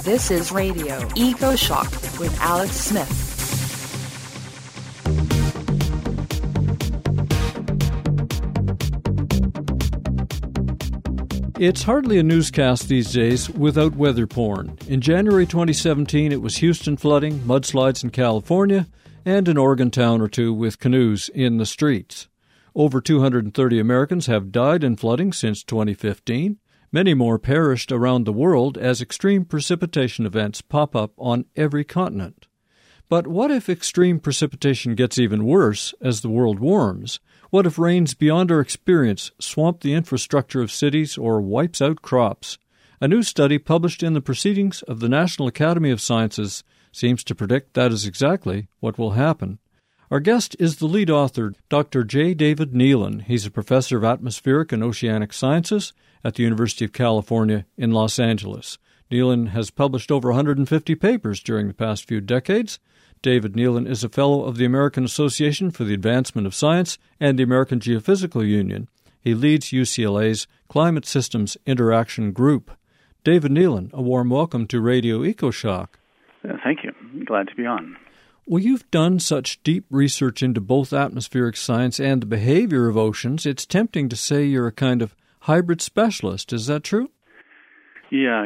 This is Radio Eco Shock with Alex Smith. It's hardly a newscast these days without weather porn. In January 2017, it was Houston flooding, mudslides in California, and an Oregon town or two with canoes in the streets. Over 230 Americans have died in flooding since 2015. Many more perished around the world as extreme precipitation events pop up on every continent. But what if extreme precipitation gets even worse as the world warms? What if rains beyond our experience swamp the infrastructure of cities or wipes out crops? A new study published in the Proceedings of the National Academy of Sciences seems to predict that is exactly what will happen. Our guest is the lead author, Dr. J. David Nealon. He's a professor of atmospheric and oceanic sciences at the University of California in Los Angeles. Nealon has published over 150 papers during the past few decades. David Nealon is a fellow of the American Association for the Advancement of Science and the American Geophysical Union. He leads UCLA's Climate Systems Interaction Group. David Nealon, a warm welcome to Radio EcoShock. Thank you. Glad to be on. Well, you've done such deep research into both atmospheric science and the behavior of oceans, it's tempting to say you're a kind of hybrid specialist. Is that true? Yeah,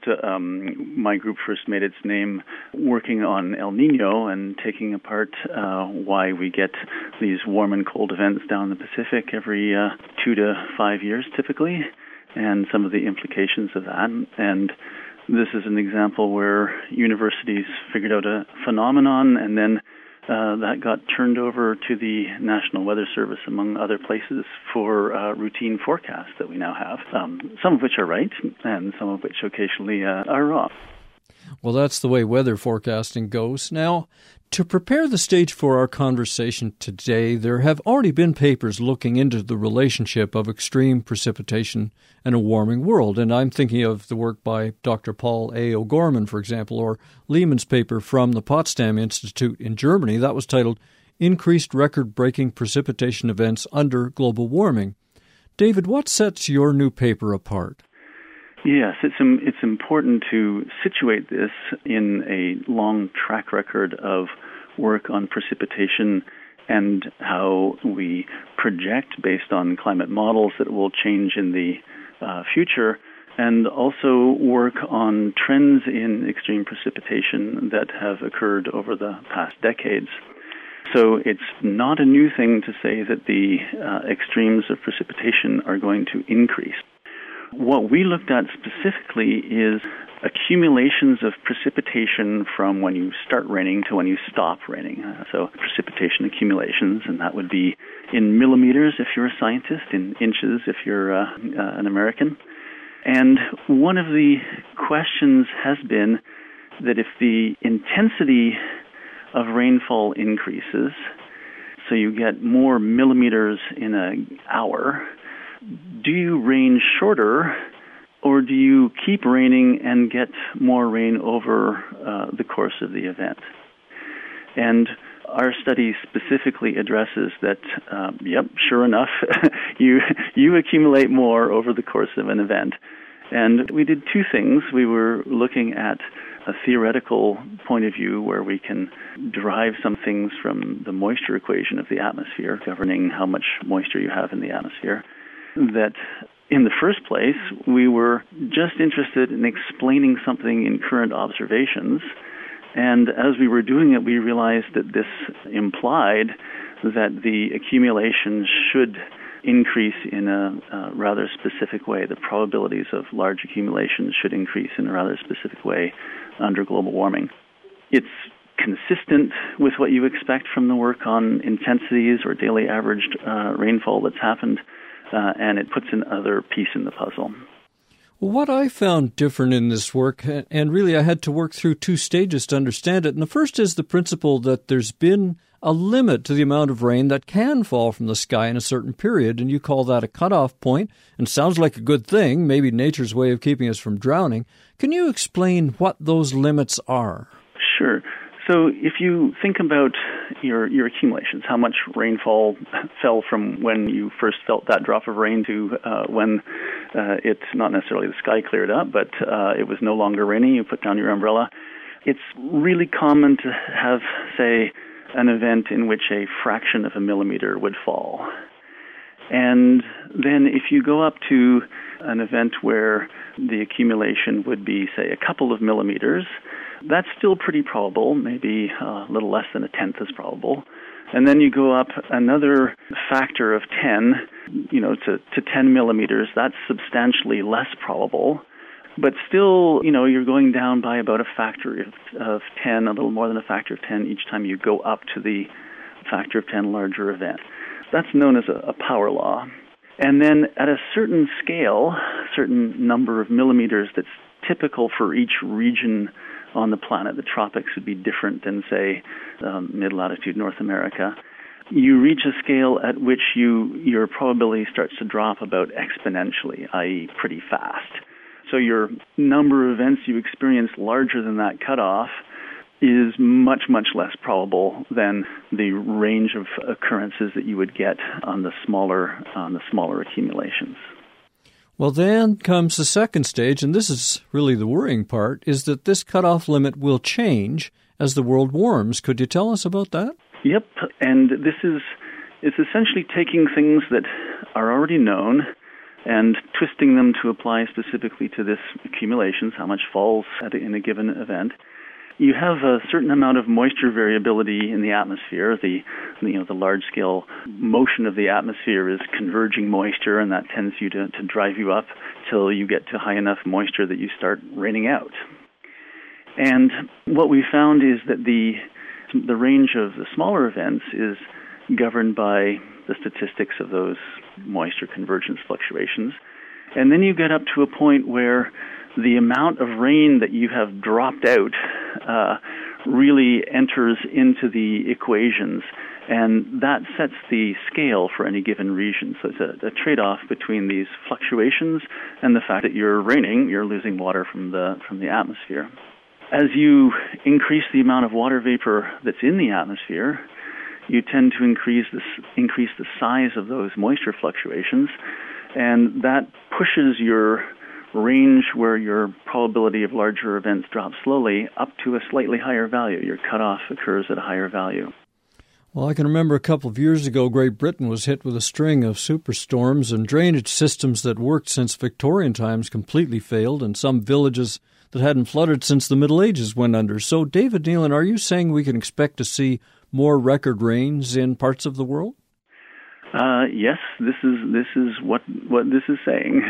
my group first made its name working on El Nino and taking apart why we get these warm and cold events down the Pacific every 2 to 5 years typically, and some of the implications of that. And this is an example where universities figured out a phenomenon, and then that got turned over to the National Weather Service, among other places, for routine forecasts that we now have, some of which are right, and some of which occasionally are wrong. Well, that's the way weather forecasting goes. Now, to prepare the stage for our conversation today, there have already been papers looking into the relationship of extreme precipitation and a warming world, and I'm thinking of the work by Dr. Paul A. O'Gorman, for example, or Lehman's paper from the Potsdam Institute in Germany. That was titled Increased Record-Breaking Precipitation Events Under Global Warming. David, what sets your new paper apart? Yes, it's important to situate this in a long track record of work on precipitation and how we project based on climate models that will change in the future, and also work on trends in extreme precipitation that have occurred over the past decades. So it's not a new thing to say that the extremes of precipitation are going to increase. What we looked at specifically is accumulations of precipitation from when you start raining to when you stop raining. So precipitation accumulations, and that would be in millimeters if you're a scientist, in inches if you're an American. And one of the questions has been that if the intensity of rainfall increases, so you get more millimeters in an hour, do you rain shorter, or do you keep raining and get more rain over the course of the event? And our study specifically addresses that, sure enough, you accumulate more over the course of an event. And we did two things. We were looking at a theoretical point of view where we can derive some things from the moisture equation of the atmosphere, governing how much moisture you have in the atmosphere. That in the first place, we were just interested in explaining something in current observations. And as we were doing it, we realized that this implied that the accumulation should increase in a rather specific way. The probabilities of large accumulations should increase in a rather specific way under global warming. It's consistent with what you expect from the work on intensities or daily averaged rainfall that's happened. And it puts another piece in the puzzle. Well, what I found different in this work, and really I had to work through two stages to understand it, and the first is the principle that there's been a limit to the amount of rain that can fall from the sky in a certain period, and you call that a cutoff point, and sounds like a good thing, maybe nature's way of keeping us from drowning. Can you explain what those limits are? Sure. So if you think about your accumulations, how much rainfall fell from when you first felt that drop of rain to when it's not necessarily the sky cleared up, but it was no longer raining, you put down your umbrella. It's really common to have, say, an event in which a fraction of a millimeter would fall. And then if you go up to an event where the accumulation would be, say, a couple of millimeters, that's still pretty probable, maybe a little less than a tenth is probable. And then you go up another factor of 10, to 10 millimeters, that's substantially less probable. But still, you're going down by about a factor of 10, a little more than a factor of 10 each time you go up to the factor of 10 larger event. That's known as a power law. And then at a certain scale, certain number of millimeters that's typical for each region on the planet, the tropics would be different than, say, mid-latitude North America. You reach a scale at which your probability starts to drop about exponentially, i.e. pretty fast. So your number of events you experience larger than that cutoff is much, much less probable than the range of occurrences that you would get on the smaller accumulations. Well, then comes the second stage, and this is really the worrying part, is that this cutoff limit will change as the world warms. Could you tell us about that? Yep, and it's essentially taking things that are already known and twisting them to apply specifically to this accumulations, how much falls in a given event. You have a certain amount of moisture variability in the atmosphere. The large-scale motion of the atmosphere is converging moisture, and that tends to drive you up till you get to high enough moisture that you start raining out. And what we found is that the range of the smaller events is governed by the statistics of those moisture convergence fluctuations. And then you get up to a point where the amount of rain that you have dropped out really enters into the equations, and that sets the scale for any given region. So it's a trade-off between these fluctuations and the fact that you're losing water from the atmosphere. As you increase the amount of water vapor that's in the atmosphere, you tend to increase the size of those moisture fluctuations, and that pushes your range where your probability of larger events drops slowly up to a slightly higher value. Your cutoff occurs at a higher value. Well, I can remember a couple of years ago, Great Britain was hit with a string of superstorms, and drainage systems that worked since Victorian times completely failed, and some villages that hadn't flooded since the Middle Ages went under. So, David Nealon, are you saying we can expect to see more record rains in parts of the world? Yes, this is what this is saying.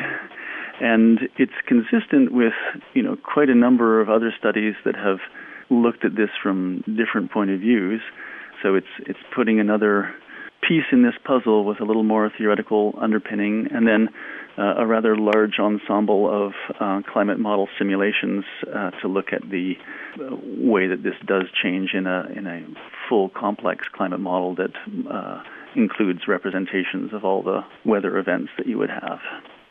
And it's consistent with, quite a number of other studies that have looked at this from different point of views. So it's putting another piece in this puzzle with a little more theoretical underpinning, and then a rather large ensemble of climate model simulations to look at the way that this does change in a full complex climate model that includes representations of all the weather events that you would have.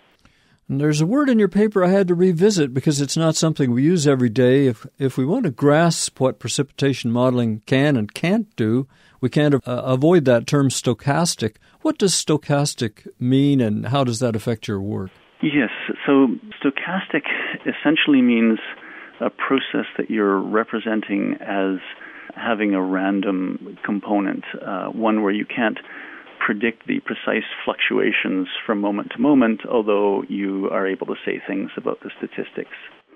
And there's a word in your paper I had to revisit because it's not something we use every day. If we want to grasp what precipitation modeling can and can't do, we can't avoid that term stochastic. What does stochastic mean, and how does that affect your work? Yes, so stochastic essentially means a process that you're representing as having a random component, one where you can't predict the precise fluctuations from moment to moment, although you are able to say things about the statistics.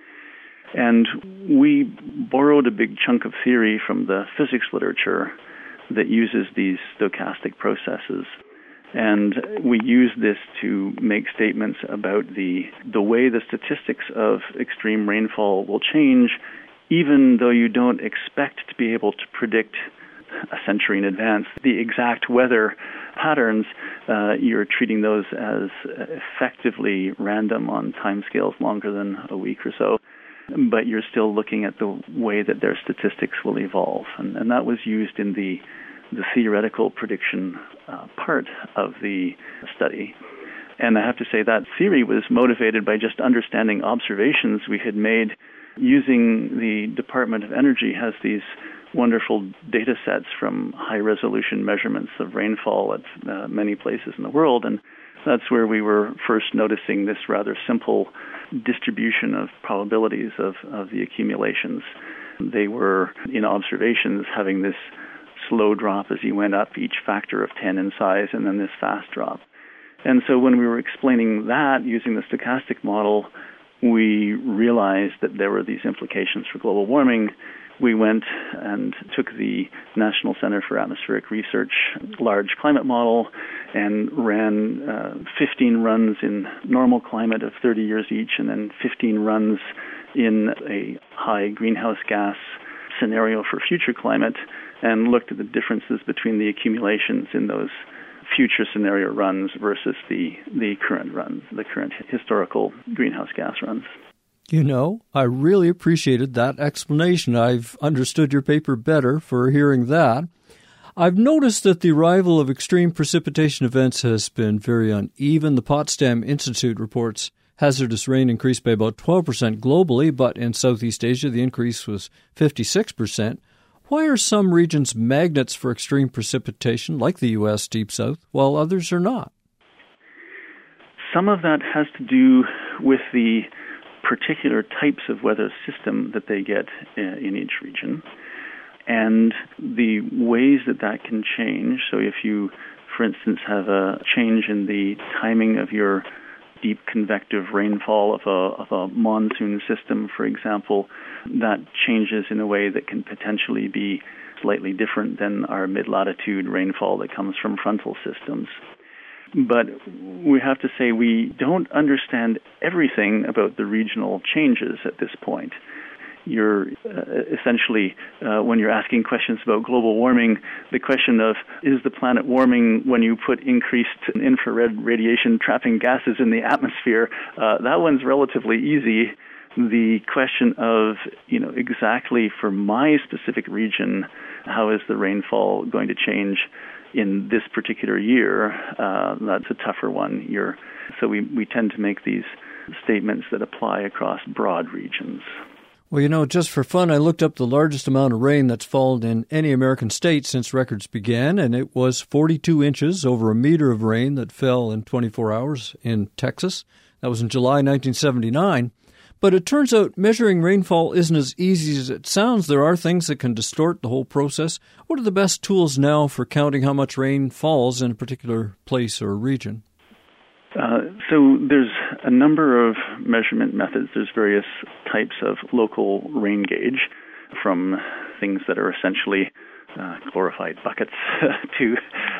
And we borrowed a big chunk of theory from the physics literature that uses these stochastic processes. And we use this to make statements about the way the statistics of extreme rainfall will change, even though you don't expect to be able to predict a century in advance the exact weather patterns. You're treating those as effectively random on timescales longer than a week or so, but you're still looking at the way that their statistics will evolve. And that was used in the theoretical prediction part of the study. And I have to say that theory was motivated by just understanding observations we had made using the Department of Energy has these wonderful data sets from high-resolution measurements of rainfall at many places in the world, and that's where we were first noticing this rather simple distribution of probabilities of the accumulations. They were, in observations, having this slow drop as you went up, each factor of 10 in size, and then this fast drop. And so when we were explaining that using the stochastic model, we realized that there were these implications for global warming. We went and took the National Center for Atmospheric Research large climate model and ran 15 runs in normal climate of 30 years each, and then 15 runs in a high greenhouse gas scenario for future climate, and looked at the differences between the accumulations in those future scenario runs versus the current runs, the current historical greenhouse gas runs. You know, I really appreciated that explanation. I've understood your paper better for hearing that. I've noticed that the arrival of extreme precipitation events has been very uneven. The Potsdam Institute reports hazardous rain increased by about 12% globally, but in Southeast Asia the increase was 56%. Why are some regions magnets for extreme precipitation, like the U.S. Deep South, while others are not? Some of that has to do with the particular types of weather system that they get in each region, and the ways that can change. So if you, for instance, have a change in the timing of your deep convective rainfall of a monsoon system, for example, that changes in a way that can potentially be slightly different than our mid-latitude rainfall that comes from frontal systems. But we have to say we don't understand everything about the regional changes at this point. You're essentially, when you're asking questions about global warming, the question of, is the planet warming when you put increased infrared radiation trapping gases in the atmosphere? That one's relatively easy. The question of, exactly for my specific region, how is the rainfall going to change in this particular year, that's a tougher one. So we tend to make these statements that apply across broad regions. Well, just for fun, I looked up the largest amount of rain that's fallen in any American state since records began, and it was 42 inches, over a meter of rain that fell in 24 hours in Texas. That was in July 1979. But it turns out measuring rainfall isn't as easy as it sounds. There are things that can distort the whole process. What are the best tools now for counting how much rain falls in a particular place or region? So there's a number of measurement methods. There's various types of local rain gauge, from things that are essentially glorified buckets to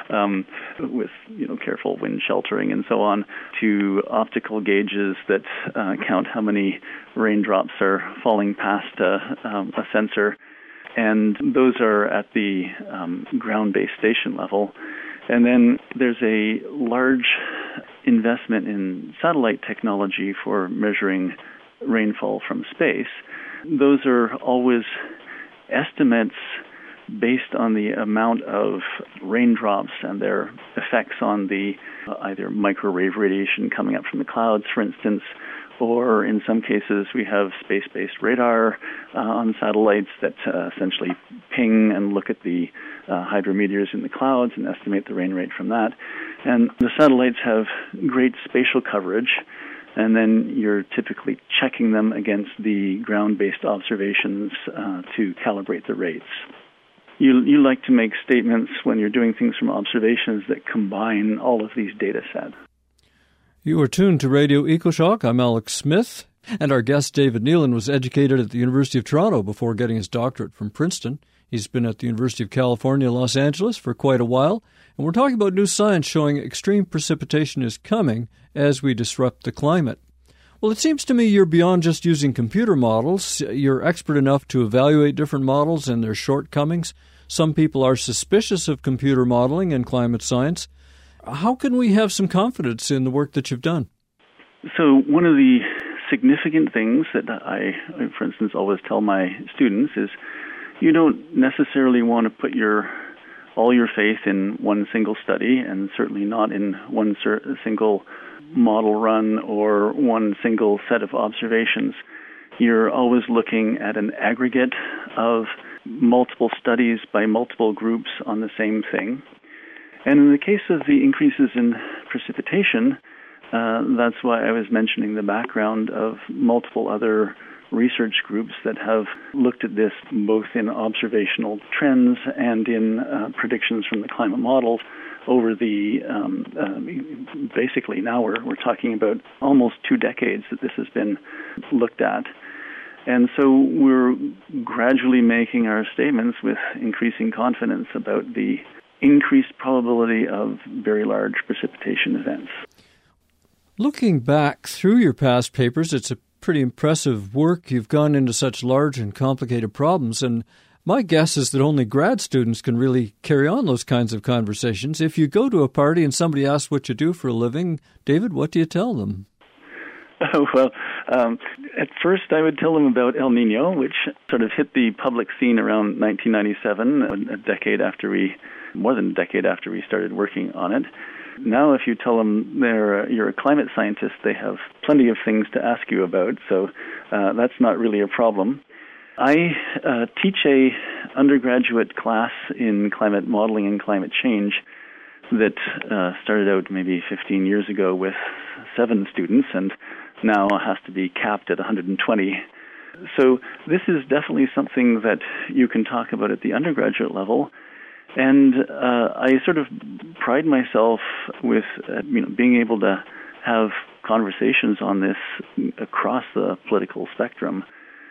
with careful wind sheltering and so on, to optical gauges that count how many raindrops are falling past a sensor, and those are at the ground-based station level. And then there's a large investment in satellite technology for measuring rainfall from space. Those are always estimates based on the amount of raindrops and their effects on the either microwave radiation coming up from the clouds, for instance, or in some cases we have space-based radar on satellites that essentially ping and look at the hydrometeors in the clouds and estimate the rain rate from that. And the satellites have great spatial coverage, and then you're typically checking them against the ground-based observations to calibrate the rates. You like to make statements when you're doing things from observations that combine all of these data sets. You are tuned to Radio EcoShock. I'm Alex Smith, and our guest David Nealon was educated at the University of Toronto before getting his doctorate from Princeton. He's been at the University of California, Los Angeles for quite a while, and we're talking about new science showing extreme precipitation is coming as we disrupt the climate. Well, it seems to me you're beyond just using computer models. You're expert enough to evaluate different models and their shortcomings. Some people are suspicious of computer modeling and climate science. How can we have some confidence in the work that you've done? So one of the significant things that I, for instance, always tell my students is you don't necessarily want to put all your faith in one single study, and certainly not in one single model run or one single set of observations. You're always looking at an aggregate of multiple studies by multiple groups on the same thing. And in the case of the increases in precipitation, that's why I was mentioning the background of multiple other research groups that have looked at this both in observational trends and in predictions from the climate models over the, basically now we're talking about almost 2 decades that this has been looked at. And so we're gradually making our statements with increasing confidence about the increased probability of very large precipitation events. Looking back through your past papers, it's a pretty impressive work. You've gone into such large and complicated problems, and my guess is that only grad students can really carry on those kinds of conversations. If you go to a party and somebody asks what you do for a living, David, what do you tell them? Well, at first I would tell them about El Nino, which sort of hit the public scene around 1997, more than a decade after we started working on it. Now, if you tell them you're a climate scientist, they have plenty of things to ask you about, so that's not really a problem. I teach a undergraduate class in climate modeling and climate change that started out maybe 15 years ago with 7 students and now has to be capped at 120. So this is definitely something that you can talk about at the undergraduate level. And I sort of pride myself with being able to have conversations on this across the political spectrum.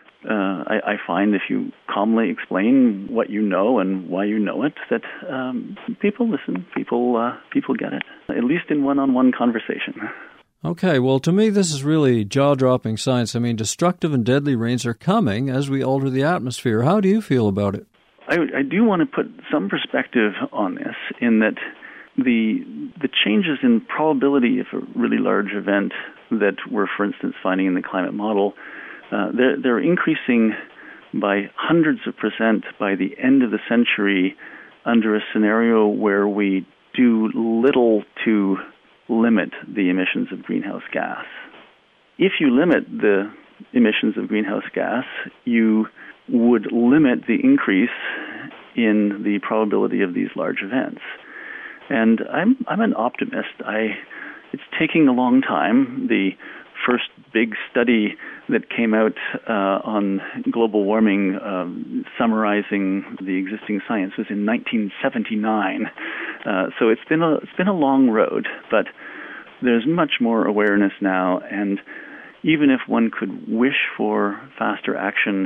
I find if you calmly explain what you know and why you know it, that people listen, people get it, at least in one-on-one conversation. Okay, well, to me, this is really jaw-dropping science. I mean, destructive and deadly rains are coming as we alter the atmosphere. How do you feel about it? I do want to put some perspective on this in that the changes in probability of a really large event that we're, for instance, finding in the climate model, they're increasing by hundreds of percent by the end of the century under a scenario where we do little to limit the emissions of greenhouse gas. If you limit the emissions of greenhouse gas, you would limit the increase in the probability of these large events. And I'm an optimist. It's taking a long time. The first big study that came out on global warming, summarizing the existing science, was in 1979. So it's been a long road, but there's much more awareness now. And even if one could wish for faster action,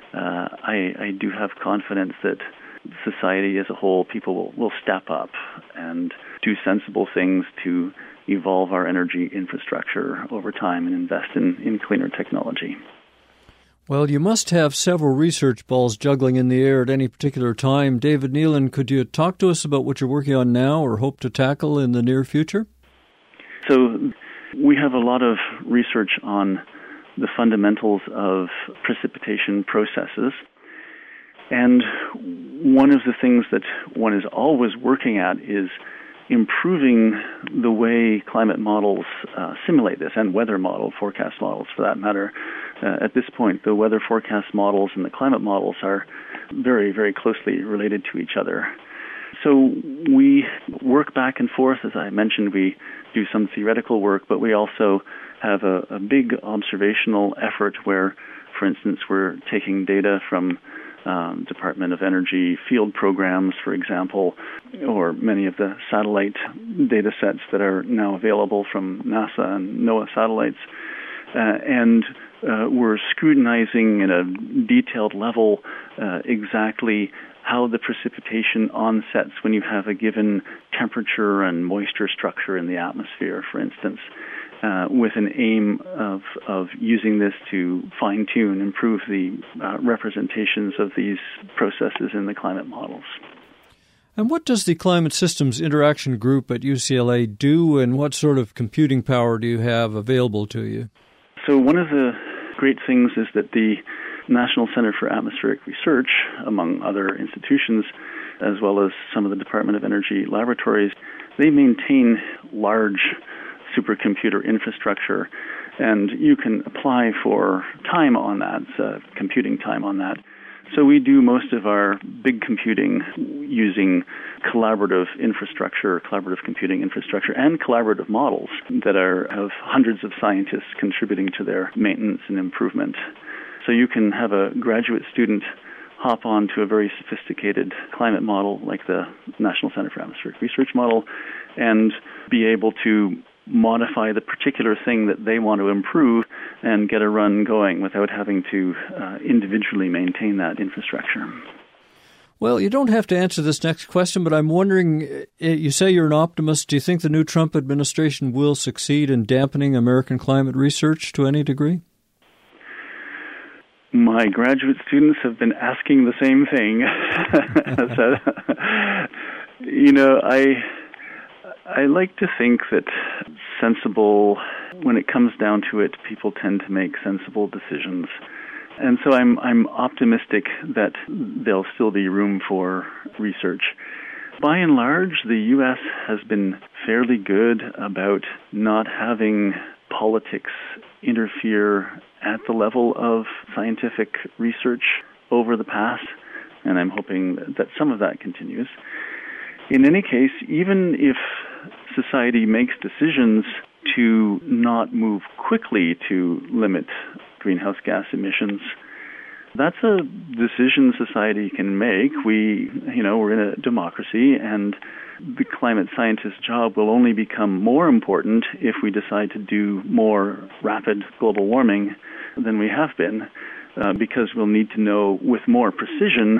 I do have confidence that society as a whole, people will step up and do sensible things to evolve our energy infrastructure over time and invest in cleaner technology. Well, you must have several research balls juggling in the air at any particular time. David Nealon, could you talk to us about what you're working on now or hope to tackle in the near future? So we have a lot of research on the fundamentals of precipitation processes. And one of the things that one is always working at is improving the way climate models simulate this, and weather model, forecast models for that matter. At this point, the weather forecast models and the climate models are very, very closely related to each other. So we work back and forth. As I mentioned, we do some theoretical work, but we also have a big observational effort where, for instance, we're taking data from Department of Energy field programs, for example, or many of the satellite data sets that are now available from NASA and NOAA satellites. And we're scrutinizing at a detailed level exactly how the precipitation onsets when you have a given temperature and moisture structure in the atmosphere, for instance, with an aim of using this to fine-tune, improve the representations of these processes in the climate models. And what does the Climate Systems Interaction Group at UCLA do, and what sort of computing power do you have available to you? So one of the great things is that the National Center for Atmospheric Research, among other institutions, as well as some of the Department of Energy laboratories, they maintain large supercomputer infrastructure, and you can apply for time on that, computing time on that. So we do most of our big computing using collaborative computing infrastructure, and collaborative models that have hundreds of scientists contributing to their maintenance and improvement. So you can have a graduate student hop on to a very sophisticated climate model like the National Center for Atmospheric Research model and be able to modify the particular thing that they want to improve and get a run going without having to individually maintain that infrastructure. Well, you don't have to answer this next question, but I'm wondering, you say you're an optimist. Do you think the new Trump administration will succeed in dampening American climate research to any degree? My graduate students have been asking the same thing. I like to think that when it comes down to it, people tend to make sensible decisions. And so I'm optimistic that there'll still be room for research. By and large, the U.S. has been fairly good about not having politics interfere at the level of scientific research over the past, and I'm hoping that some of that continues. In any case, even if society makes decisions to not move quickly to limit greenhouse gas emissions, that's a decision society can make. We're in a democracy, and the climate scientist's job will only become more important if we decide to do more rapid global warming than we have been, because we'll need to know with more precision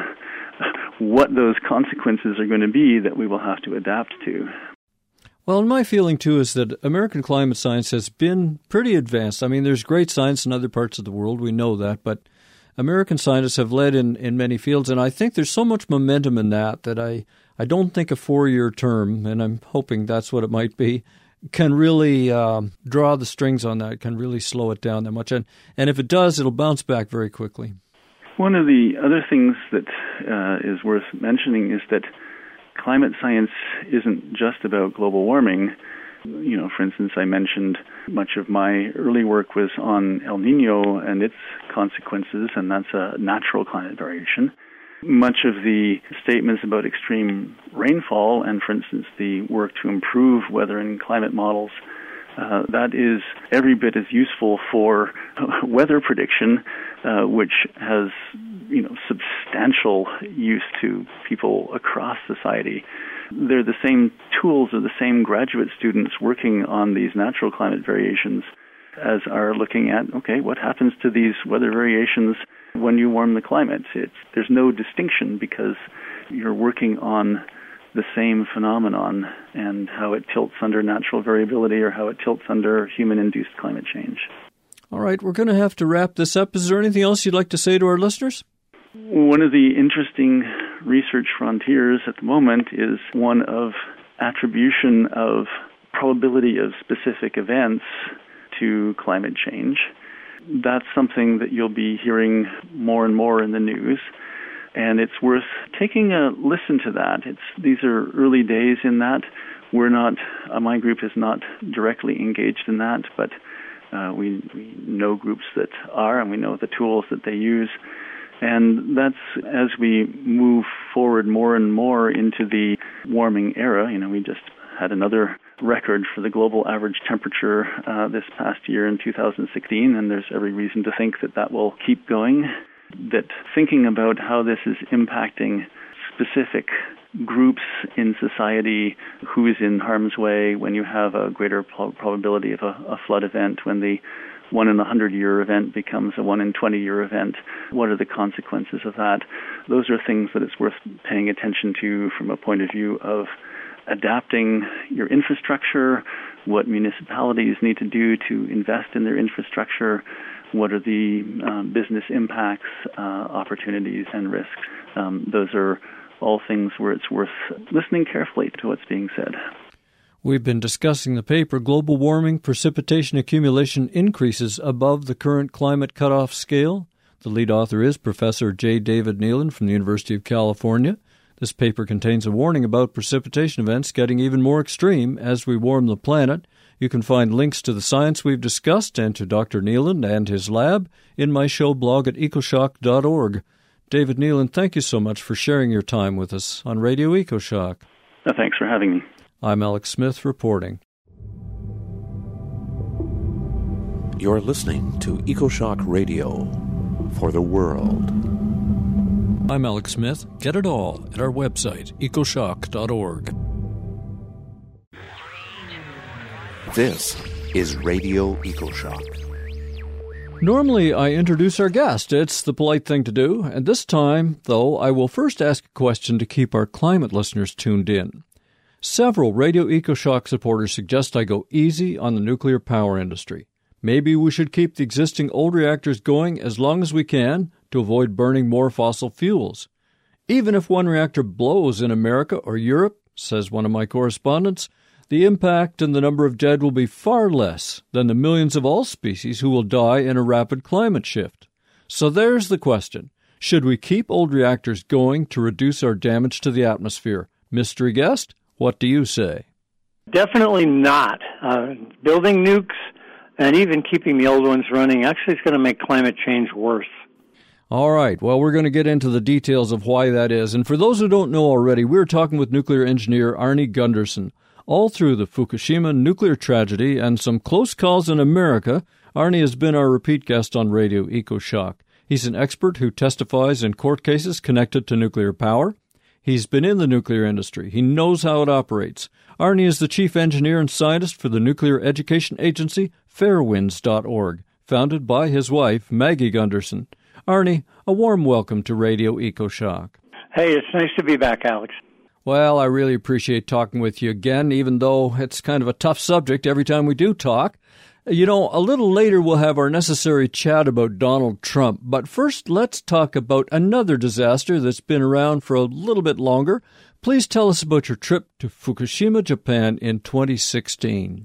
what those consequences are going to be that we will have to adapt to. Well, and my feeling, too, is that American climate science has been pretty advanced. I mean, there's great science in other parts of the world, we know that, but American scientists have led in many fields, and I think there's so much momentum in that I don't think a 4-year term, and I'm hoping that's what it might be, can really draw the strings on that, can really slow it down that much. And if it does, it'll bounce back very quickly. One of the other things that is worth mentioning is that climate science isn't just about global warming. For instance, I mentioned much of my early work was on El Niño and its consequences, and that's a natural climate variation. Much of the statements about extreme rainfall and, for instance, the work to improve weather and climate models, that is every bit as useful for weather prediction, which has substantial use to people across society. They're the same tools of the same graduate students working on these natural climate variations as are looking at, what happens to these weather variations when you warm the climate? There's no distinction because you're working on the same phenomenon and how it tilts under natural variability or how it tilts under human-induced climate change. All right, we're going to have to wrap this up. Is there anything else you'd like to say to our listeners? One of the interesting research frontiers at the moment is one of attribution of probability of specific events to climate change. That's something that you'll be hearing more and more in the news, and it's worth taking a listen to that. These are early days in that. We're not, my group is not directly engaged in that, but we know groups that are, and we know the tools that they use. And that's as we move forward more and more into the warming era. We just had another record for the global average temperature this past year in 2016, and there's every reason to think that will keep going. That thinking about how this is impacting specific groups in society, who is in harm's way when you have a greater probability of a flood event, when the 1 in a 100-year event becomes a 1 in 20-year event. What are the consequences of that? Those are things that it's worth paying attention to from a point of view of adapting your infrastructure, what municipalities need to do to invest in their infrastructure, what are the business impacts, opportunities, and risks. Those are all things where it's worth listening carefully to what's being said. We've been discussing the paper, Global Warming, Precipitation Accumulation Increases Above the Current Climate Cutoff Scale. The lead author is Professor J. David Nealon from the University of California. This paper contains a warning about precipitation events getting even more extreme as we warm the planet. You can find links to the science we've discussed and to Dr. Nealon and his lab in my show blog at ecoshock.org. David Nealon, thank you so much for sharing your time with us on Radio EcoShock. Thanks for having me. I'm Alex Smith reporting. You're listening to EcoShock Radio for the world. I'm Alex Smith. Get it all at our website, ecoshock.org. This is Radio EcoShock. Normally, I introduce our guest. It's the polite thing to do. And this time, though, I will first ask a question to keep our climate listeners tuned in. Several Radio EcoShock supporters suggest I go easy on the nuclear power industry. Maybe we should keep the existing old reactors going as long as we can to avoid burning more fossil fuels. Even if one reactor blows in America or Europe, says one of my correspondents, the impact and the number of dead will be far less than the millions of all species who will die in a rapid climate shift. So there's the question. Should we keep old reactors going to reduce our damage to the atmosphere? Mystery guest, what do you say? Definitely not. Building nukes and even keeping the old ones running actually is going to make climate change worse. All right. Well, we're going to get into the details of why that is. And for those who don't know already, we're talking with nuclear engineer Arnie Gundersen. All through the Fukushima nuclear tragedy and some close calls in America, Arnie has been our repeat guest on Radio EcoShock. He's an expert who testifies in court cases connected to nuclear power. He's been in the nuclear industry. He knows how it operates. Arnie is the chief engineer and scientist for the nuclear education agency Fairwinds.org, founded by his wife, Maggie Gundersen. Arnie, a warm welcome to Radio EcoShock. Hey, it's nice to be back, Alex. Well, I really appreciate talking with you again, even though it's kind of a tough subject every time we do talk. You know, a little later we'll have our necessary chat about Donald Trump, but first let's talk about another disaster that's been around for a little bit longer. Please tell us about your trip to Fukushima, Japan in 2016.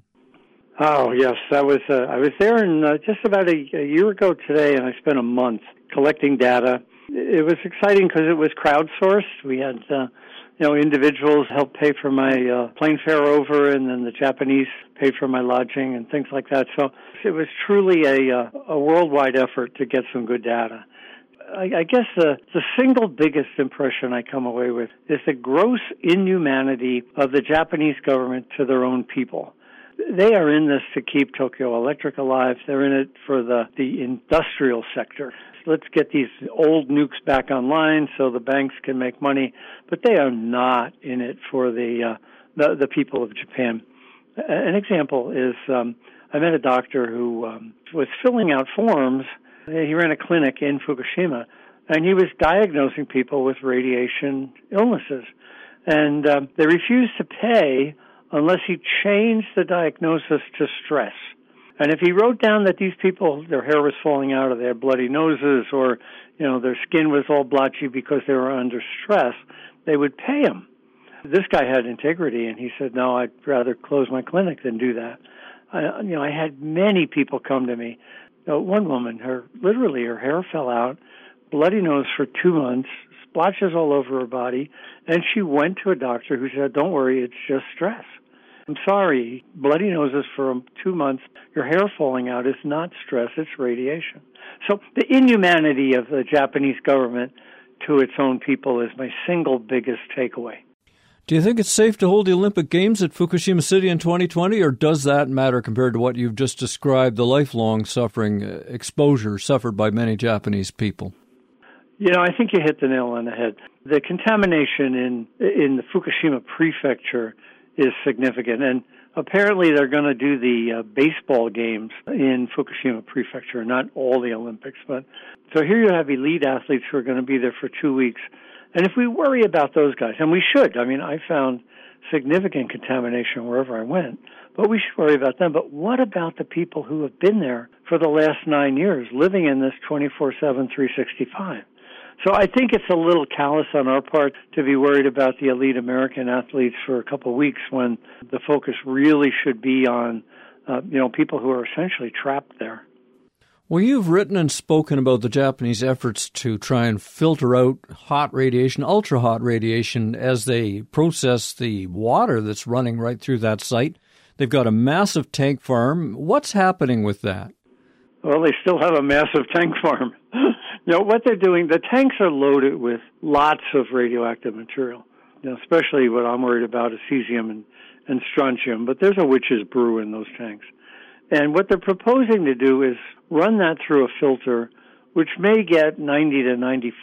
Oh, yes. I was there in just about a year ago today, and I spent a month collecting data. It was exciting because it was crowdsourced. We had individuals help pay for my plane fare over, and then the Japanese paid for my lodging and things like that. So it was truly a worldwide effort to get some good data. I guess the single biggest impression I come away with is the gross inhumanity of the Japanese government to their own people. They are in this to keep Tokyo Electric alive. They're in it for the industrial sector. Let's get these old nukes back online so the banks can make money, but they are not in it for the people of Japan. An example is I met a doctor who was filling out forms. He ran a clinic in Fukushima, and he was diagnosing people with radiation illnesses. And they refused to pay unless he changed the diagnosis to stress. And if he wrote down that these people, their hair was falling out or they had bloody noses or, their skin was all blotchy because they were under stress, they would pay him. This guy had integrity, and he said, no, I'd rather close my clinic than do that. I had many people come to me. One woman, her hair fell out, bloody nose for 2 months, splotches all over her body, and she went to a doctor who said, don't worry, it's just stress. I'm sorry, bloody noses for 2 months, your hair falling out is not stress, it's radiation. So the inhumanity of the Japanese government to its own people is my single biggest takeaway. Do you think it's safe to hold the Olympic Games at Fukushima City in 2020, or does that matter compared to what you've just described, the lifelong suffering, exposure suffered by many Japanese people? I think you hit the nail on the head. The contamination in the Fukushima prefecture is significant, and apparently they're going to do the baseball games in Fukushima prefecture, not all the Olympics. But so here you have elite athletes who are going to be there for 2 weeks. And if we worry about those guys, and we should, I found significant contamination wherever I went, but we should worry about them. But what about the people who have been there for the last 9 years, living in this 24/7, 365? So I think it's a little callous on our part to be worried about the elite American athletes for a couple of weeks when the focus really should be on, people who are essentially trapped there. Well, you've written and spoken about the Japanese efforts to try and filter out hot radiation, ultra-hot radiation, as they process the water that's running right through that site. They've got a massive tank farm. What's happening with that? Well, they still have a massive tank farm. What they're doing, the tanks are loaded with lots of radioactive material, especially what I'm worried about is cesium and strontium, but there's a witch's brew in those tanks. And what they're proposing to do is run that through a filter which may get 90 to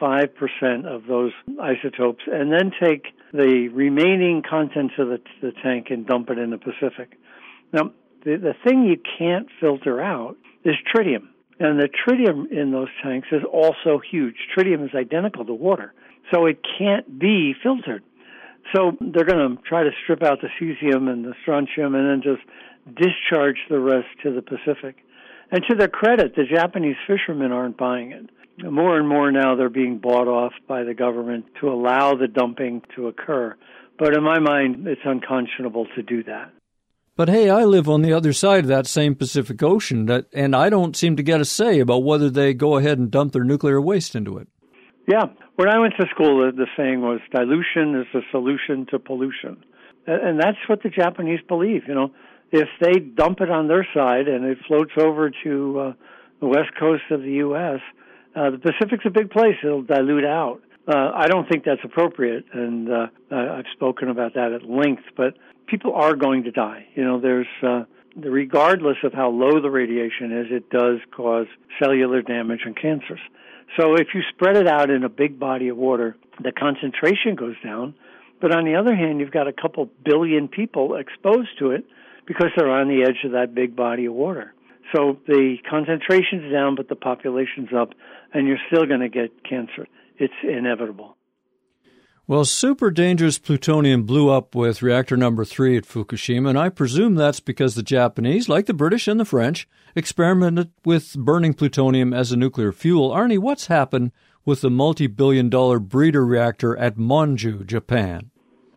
95% of those isotopes, and then take the remaining contents of the tank and dump it in the Pacific. Now, the thing you can't filter out is tritium. And the tritium in those tanks is also huge. Tritium is identical to water, so it can't be filtered. So they're going to try to strip out the cesium and the strontium and then just discharge the rest to the Pacific. And to their credit, the Japanese fishermen aren't buying it. More and more now they're being bought off by the government to allow the dumping to occur. But in my mind, it's unconscionable to do that. But hey, I live on the other side of that same Pacific Ocean, and I don't seem to get a say about whether they go ahead and dump their nuclear waste into it. Yeah. When I went to school, the saying was, dilution is the solution to pollution. And that's what the Japanese believe. If they dump it on their side and it floats over to the west coast of the U.S., the Pacific's a big place. It'll dilute out. I don't think that's appropriate, and I've spoken about that at length, but people are going to die. There's regardless of how low the radiation is, it does cause cellular damage and cancers. So if you spread it out in a big body of water, the concentration goes down, but on the other hand, you've got a couple billion people exposed to it because they're on the edge of that big body of water. So the concentration's down, but the population's up, and you're still going to get cancer. It's inevitable. Well, super dangerous plutonium blew up with reactor number 3 at Fukushima, and I presume that's because the Japanese, like the British and the French, experimented with burning plutonium as a nuclear fuel. Arnie, what's happened with the multi-billion-dollar breeder reactor at Monju, Japan?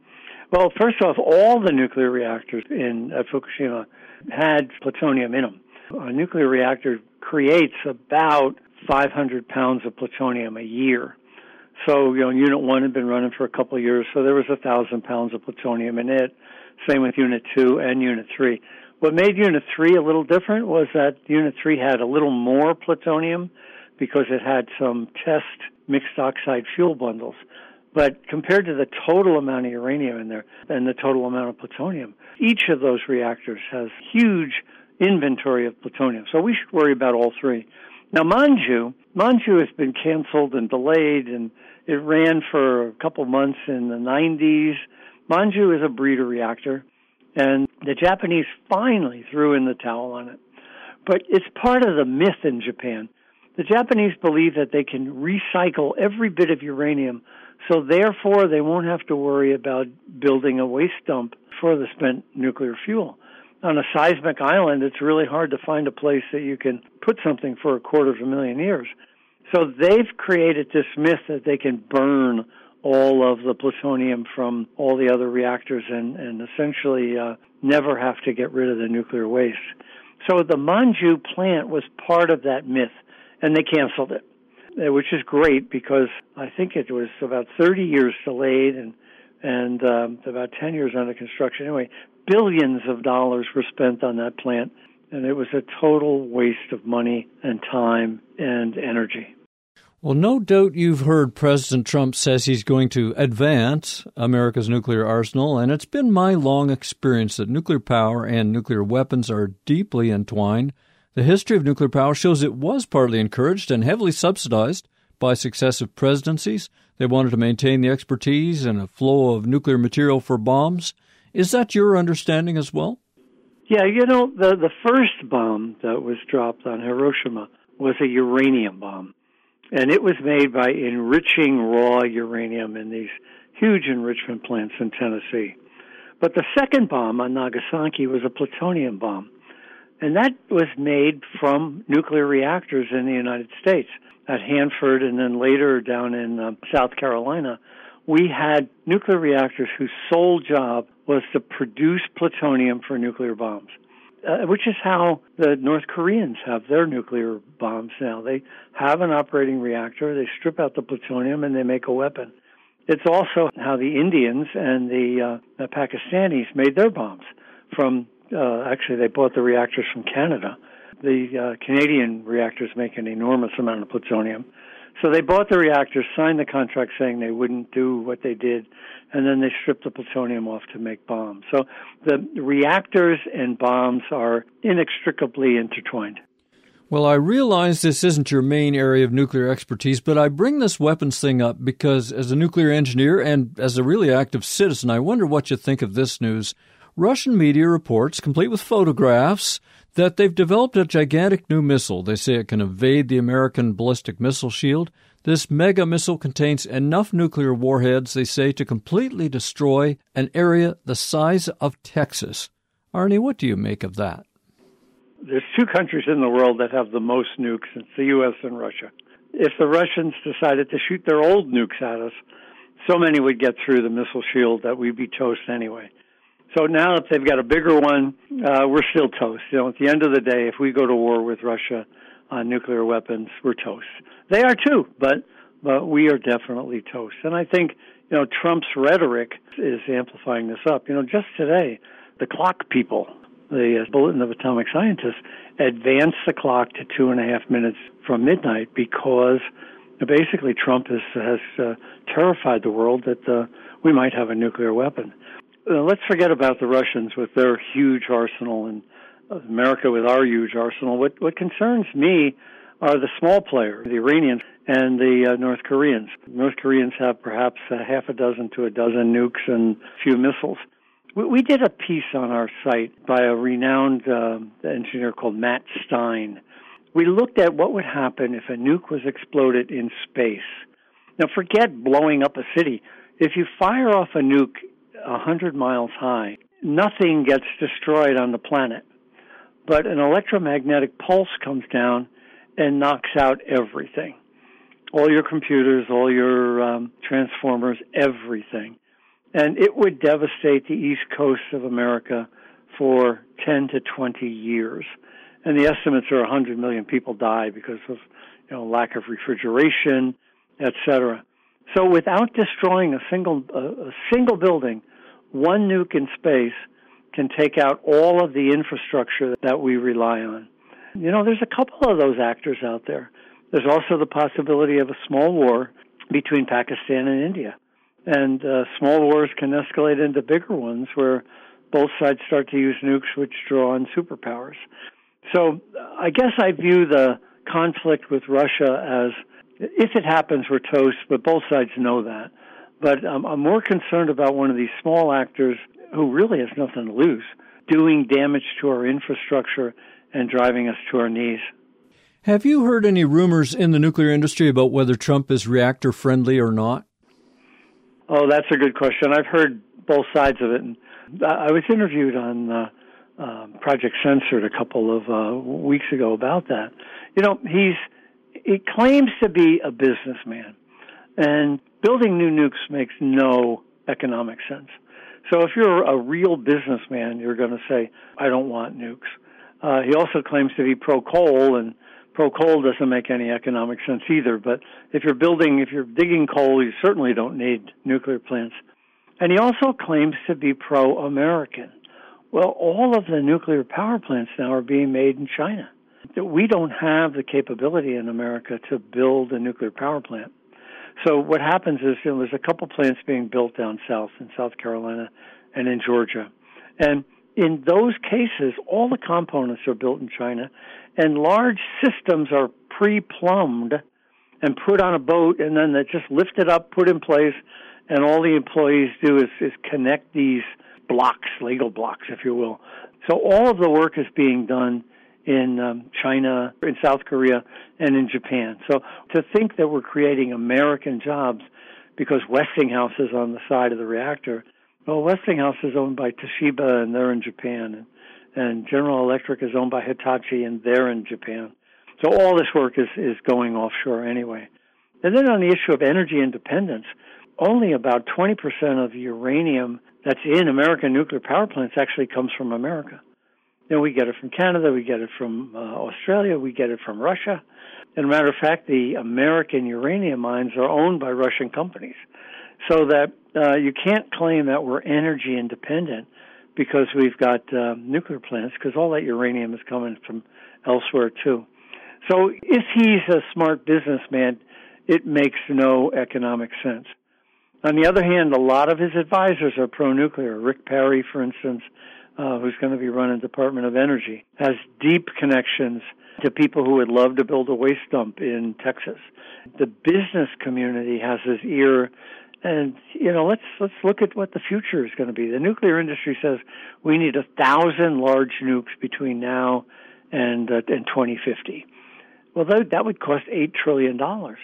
Well, first off, all the nuclear reactors at Fukushima had plutonium in them. A nuclear reactor creates about 500 pounds of plutonium a year. So, Unit 1 had been running for a couple of years, so there was 1,000 pounds of plutonium in it. Same with Unit 2 and Unit 3. What made Unit 3 a little different was that Unit 3 had a little more plutonium because it had some test mixed oxide fuel bundles. But compared to the total amount of uranium in there and the total amount of plutonium, each of those reactors has huge inventory of plutonium. So we should worry about all three. Now, Monju has been canceled and delayed, and it ran for a couple months in the 90s. Monju is a breeder reactor, and the Japanese finally threw in the towel on it. But it's part of the myth in Japan. The Japanese believe that they can recycle every bit of uranium, so therefore they won't have to worry about building a waste dump for the spent nuclear fuel. On a seismic island, it's really hard to find a place that you can put something for 250,000 years. So they've created this myth that they can burn all of the plutonium from all the other reactors and essentially never have to get rid of the nuclear waste. So the Monju plant was part of that myth, and they canceled it, which is great because I think it was about 30 years delayed and about 10 years under construction. Anyway, billions of dollars were spent on that plant, and it was a total waste of money and time and energy. Well, no doubt you've heard President Trump says he's going to advance America's nuclear arsenal, and it's been my long experience that nuclear power and nuclear weapons are deeply entwined. The history of nuclear power shows it was partly encouraged and heavily subsidized by successive presidencies. They wanted to maintain the expertise and a flow of nuclear material for bombs. Is that your understanding as well? Yeah, the first bomb that was dropped on Hiroshima was a uranium bomb. And it was made by enriching raw uranium in these huge enrichment plants in Tennessee. But the second bomb on Nagasaki was a plutonium bomb. And that was made from nuclear reactors in the United States. At Hanford and then later down in South Carolina, we had nuclear reactors whose sole job was to produce plutonium for nuclear bombs, which is how the North Koreans have their nuclear bombs now. They have an operating reactor, they strip out the plutonium, and they make a weapon. It's also how the Indians and the Pakistanis made their bombs from, actually they bought the reactors from Canada. The Canadian reactors make an enormous amount of plutonium. So they bought the reactors, signed the contract saying they wouldn't do what they did, and then they stripped the plutonium off to make bombs. So the reactors and bombs are inextricably intertwined. Well, I realize this isn't your main area of nuclear expertise, but I bring this weapons thing up because as a nuclear engineer and as a really active citizen, I wonder what you think of this news. Russian media reports, complete with photographs, that they've developed a gigantic new missile. They say it can evade the American ballistic missile shield. This mega missile contains enough nuclear warheads, they say, to completely destroy an area the size of Texas. Arnie, what do you make of that? There's two countries in the world that have the most nukes. It's the U.S. and Russia. If the Russians decided to shoot their old nukes at us, so many would get through the missile shield that we'd be toast anyway. So now if they've got a bigger one, we're still toast. At the end of the day, if we go to war with Russia on nuclear weapons, we're toast. They are too, but we are definitely toast. And I think, Trump's rhetoric is amplifying this up. Just today, the clock people, the Bulletin of Atomic Scientists, advanced the clock to 2.5 minutes from midnight because basically Trump has terrified the world that we might have a nuclear weapon. Let's forget about the Russians with their huge arsenal and America with our huge arsenal. What concerns me are the small players, the Iranians and the North Koreans. North Koreans have perhaps half a dozen to a dozen nukes and a few missiles. We did a piece on our site by a renowned engineer called Matt Stein. We looked at what would happen if a nuke was exploded in space. Now, forget blowing up a city. If you fire off a nuke 100 miles high, nothing gets destroyed on the planet. But an electromagnetic pulse comes down and knocks out everything. All your computers, all your transformers, everything. And it would devastate the east coast of America for 10 to 20 years. And the estimates are 100 million people die because of lack of refrigeration, etc. So without destroying a single building, one nuke in space can take out all of the infrastructure that we rely on. There's a couple of those actors out there. There's also the possibility of a small war between Pakistan and India. And small wars can escalate into bigger ones where both sides start to use nukes which draw on superpowers. So I guess I view the conflict with Russia as, if it happens, we're toast, but both sides know that. But I'm more concerned about one of these small actors who really has nothing to lose, doing damage to our infrastructure and driving us to our knees. Have you heard any rumors in the nuclear industry about whether Trump is reactor-friendly or not? Oh, that's a good question. I've heard both sides of it. And I was interviewed on Project Censored a couple of weeks ago about that. He claims to be a businessman, and building new nukes makes no economic sense. So if you're a real businessman, you're going to say, I don't want nukes. He also claims to be pro-coal, and pro-coal doesn't make any economic sense either. But if you're digging coal, you certainly don't need nuclear plants. And he also claims to be pro-American. Well, all of the nuclear power plants now are being made in China. We don't have the capability in America to build a nuclear power plant. So what happens is there's a couple plants being built down south in South Carolina and in Georgia. And in those cases, all the components are built in China, and large systems are pre-plumbed and put on a boat, and then they're just lifted up, put in place, and all the employees do is connect these blocks, Lego blocks, if you will. So all of the work is being done in China, in South Korea, and in Japan. So to think that we're creating American jobs because Westinghouse is on the side of the reactor, well, Westinghouse is owned by Toshiba, and they're in Japan, and General Electric is owned by Hitachi, and they're in Japan. So all this work is going offshore anyway. And then on the issue of energy independence, only about 20% of the uranium that's in American nuclear power plants actually comes from America. We get it from Canada, we get it from Australia, we get it from Russia. As a matter of fact, the American uranium mines are owned by Russian companies. So that you can't claim that we're energy independent because we've got nuclear plants, because all that uranium is coming from elsewhere too. So if he's a smart businessman, it makes no economic sense. On the other hand, a lot of his advisors are pro-nuclear. Rick Perry, for instance, who's going to be running Department of Energy, has deep connections to people who would love to build a waste dump in Texas. The business community has his ear, and let's look at what the future is going to be. The nuclear industry says we need 1,000 large nukes between now and 2050. Well, that would cost $8 trillion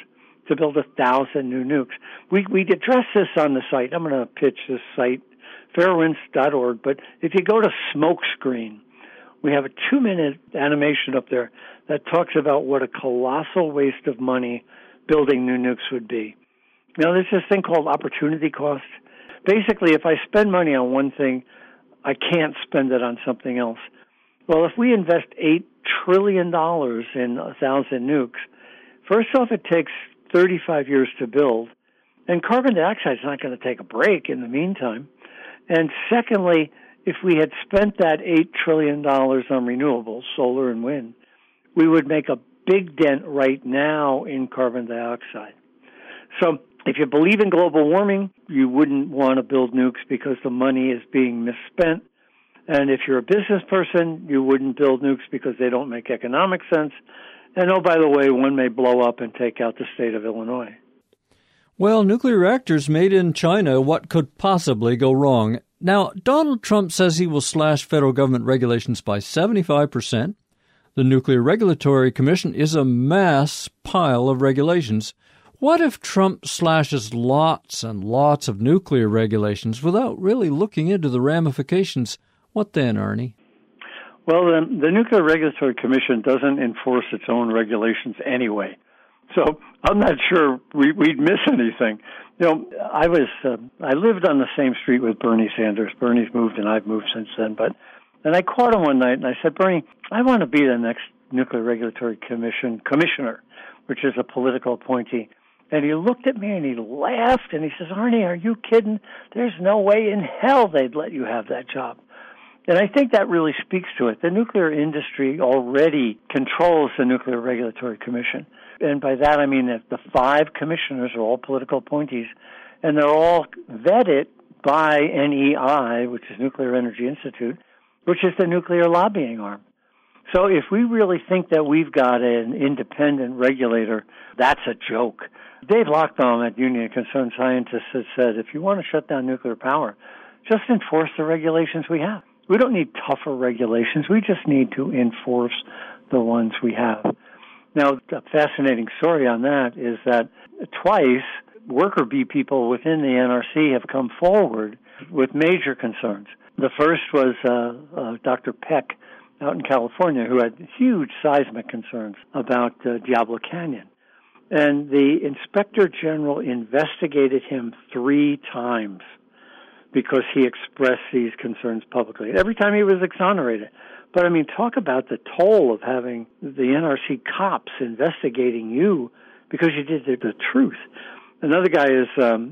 to build 1,000 new nukes. We address this on the site. I'm going to pitch this site, fairwinds.org, but if you go to Smokescreen, we have a 2-minute animation up there that talks about what a colossal waste of money building new nukes would be. Now, there's this thing called opportunity cost. Basically, if I spend money on one thing, I can't spend it on something else. Well, if we invest $8 trillion in 1,000 nukes, first off, it takes 35 years to build, and carbon dioxide is not going to take a break in the meantime. And secondly, if we had spent that $8 trillion on renewables, solar and wind, we would make a big dent right now in carbon dioxide. So if you believe in global warming, you wouldn't want to build nukes because the money is being misspent. And if you're a business person, you wouldn't build nukes because they don't make economic sense. And oh, by the way, one may blow up and take out the state of Illinois. Well, nuclear reactors made in China, what could possibly go wrong? Now, Donald Trump says he will slash federal government regulations by 75%. The Nuclear Regulatory Commission is a mass pile of regulations. What if Trump slashes lots and lots of nuclear regulations without really looking into the ramifications? What then, Arnie? Well, the Nuclear Regulatory Commission doesn't enforce its own regulations anyway. So I'm not sure we'd miss anything. I lived on the same street with Bernie Sanders. Bernie's moved and I've moved since then. And I caught him one night and I said, Bernie, I want to be the next Nuclear Regulatory Commission commissioner, which is a political appointee. And he looked at me and he laughed and he says, Arnie, are you kidding? There's no way in hell they'd let you have that job. And I think that really speaks to it. The nuclear industry already controls the Nuclear Regulatory Commission. And by that I mean that the 5 commissioners are all political appointees, and they're all vetted by NEI, which is Nuclear Energy Institute, which is the nuclear lobbying arm. So if we really think that we've got an independent regulator, that's a joke. Dave Lochbaum at Union of Concerned Scientists has said, if you want to shut down nuclear power, just enforce the regulations we have. We don't need tougher regulations. We just need to enforce the ones we have. Now, a fascinating story on that is that twice worker bee people within the NRC have come forward with major concerns. The first was Dr. Peck out in California, who had huge seismic concerns about Diablo Canyon. And the Inspector General investigated him 3 times because he expressed these concerns publicly. Every time he was exonerated. But, talk about the toll of having the NRC cops investigating you because you did the truth. Another guy is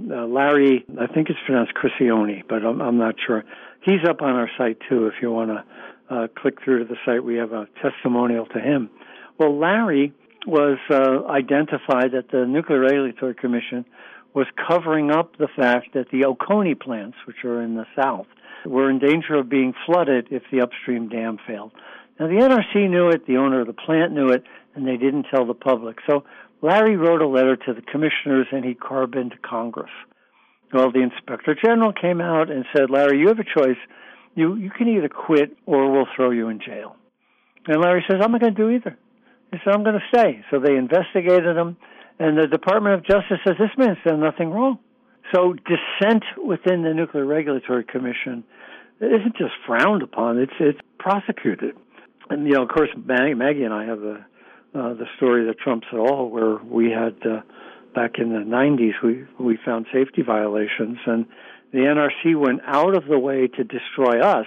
Larry, I think it's pronounced Criscione, but I'm not sure. He's up on our site, too, if you want to click through to the site. We have a testimonial to him. Well, Larry was identified that the Nuclear Regulatory Commission was covering up the fact that the Oconee plants, which are in the south, were in danger of being flooded if the upstream dam failed. Now, the NRC knew it, the owner of the plant knew it, and they didn't tell the public. So Larry wrote a letter to the commissioners, and he carboned Congress. Well, the Inspector General came out and said, Larry, you have a choice. You can either quit or we'll throw you in jail. And Larry says, I'm not going to do either. He said, I'm going to stay. So they investigated him, and the Department of Justice says, this man's done nothing wrong. So dissent within the Nuclear Regulatory Commission isn't just frowned upon, it's prosecuted. And, of course, Maggie and I have the story that trumps it all, where we had, back in the 90s, we found safety violations, and the NRC went out of the way to destroy us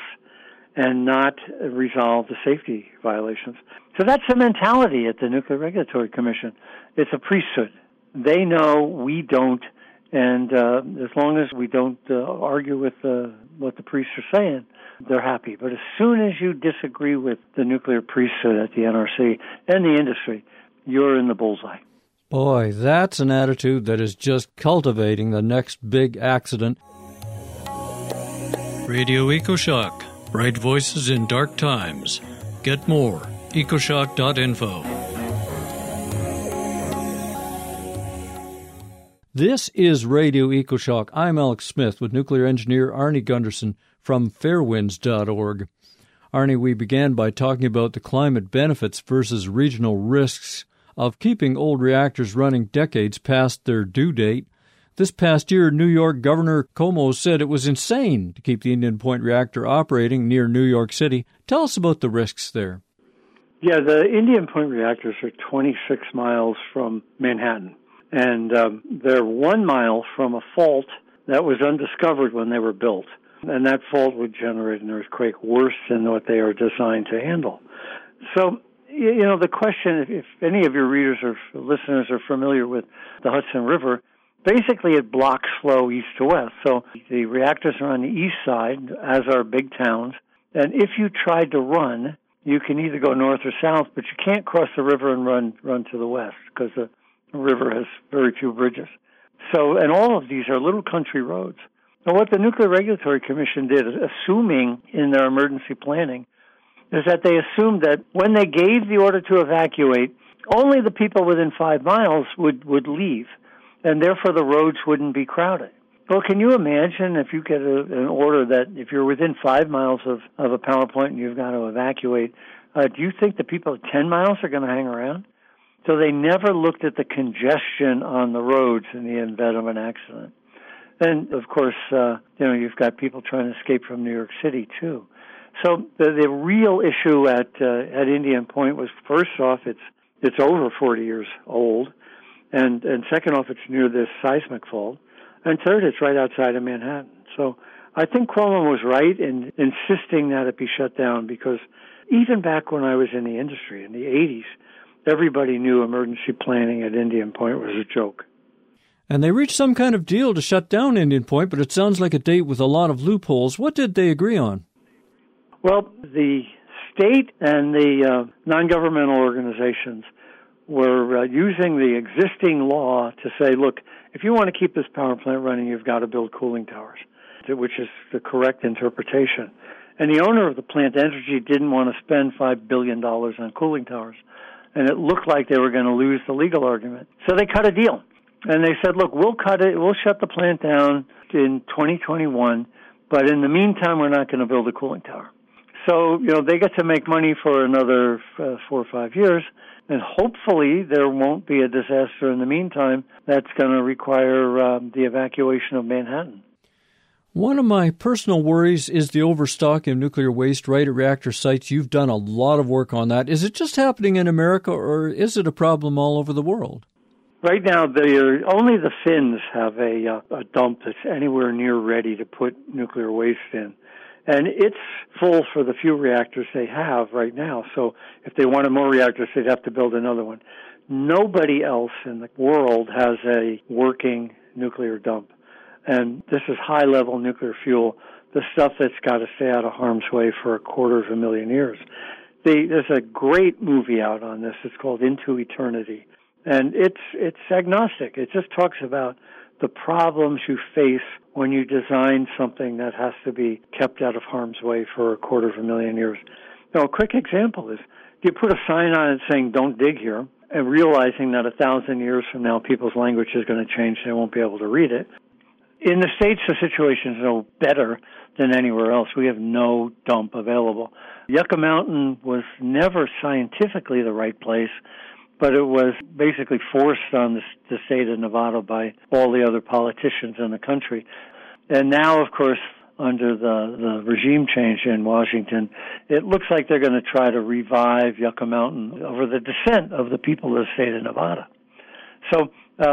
and not resolve the safety violations. So that's the mentality at the Nuclear Regulatory Commission. It's a priesthood. They know, we don't, and as long as we don't argue with what the priests are saying, they're happy. But as soon as you disagree with the nuclear priesthood at the NRC and the industry, you're in the bullseye. Boy, that's an attitude that is just cultivating the next big accident. Radio EcoShock. Bright voices in dark times. Get more. EcoShock.info. This is Radio EcoShock. I'm Alex Smith with nuclear engineer Arnie Gunderson from Fairwinds.org. Arnie, we began by talking about the climate benefits versus regional risks of keeping old reactors running decades past their due date. This past year, New York Governor Cuomo said it was insane to keep the Indian Point reactor operating near New York City. Tell us about the risks there. Yeah, the Indian Point reactors are 26 miles from Manhattan, and they're 1 mile from a fault that was undiscovered when they were built. And that fault would generate an earthquake worse than what they are designed to handle. So, you know, the question, if any of your readers or listeners are familiar with the Hudson River, basically it blocks flow east to west. So the reactors are on the east side, as are big towns. And if you tried to run, you can either go north or south, but you can't cross the river and run to the west because the river has very few bridges. So, and all of these are little country roads. Now, what the Nuclear Regulatory Commission did, assuming in their emergency planning, is that they assumed that when they gave the order to evacuate, only the people within 5 miles would leave, and therefore the roads wouldn't be crowded. Well, can you imagine if you get an order that if you're within 5 miles of a power plant and you've got to evacuate, do you think the people at 10 miles are going to hang around? So they never looked at the congestion on the roads in the event of an accident. And, of course, you've got people trying to escape from New York City, too. So the real issue at Indian Point was, first off, it's over 40 years old, and second off, it's near this seismic fault, and third, it's right outside of Manhattan. So I think Cuomo was right in insisting that it be shut down, because even back when I was in the industry in the 80s, everybody knew emergency planning at Indian Point was a joke. And they reached some kind of deal to shut down Indian Point, but it sounds like a date with a lot of loopholes. What did they agree on? Well, the state and the non-governmental organizations were using the existing law to say, look, if you want to keep this power plant running, you've got to build cooling towers, which is the correct interpretation. And the owner of the plant, Entergy, didn't want to spend $5 billion on cooling towers. And it looked like they were going to lose the legal argument. So they cut a deal. And they said, look, we'll shut the plant down in 2021, but in the meantime, we're not going to build a cooling tower. So, they get to make money for another 4 or 5 years, and hopefully there won't be a disaster in the meantime that's going to require the evacuation of Manhattan. One of my personal worries is the overstock in nuclear waste right at reactor sites. You've done a lot of work on that. Is it just happening in America, or is it a problem all over the world? Right now, only the Finns have a dump that's anywhere near ready to put nuclear waste in. And it's full for the few reactors they have right now. So if they wanted more reactors, they'd have to build another one. Nobody else in the world has a working nuclear dump. And this is high-level nuclear fuel, the stuff that's got to stay out of harm's way for 250,000 years. There's a great movie out on this. It's called Into Eternity. And it's agnostic. It just talks about the problems you face when you design something that has to be kept out of harm's way for 250,000 years. Now, a quick example is, you put a sign on it saying, don't dig here, and realizing that 1,000 years from now, people's language is going to change, they won't be able to read it. In the States, the situation is no better than anywhere else. We have no dump available. Yucca Mountain was never scientifically the right place, but it was basically forced on the state of Nevada by all the other politicians in the country. And now, of course, under the regime change in Washington, it looks like they're going to try to revive Yucca Mountain over the dissent of the people of the state of Nevada. So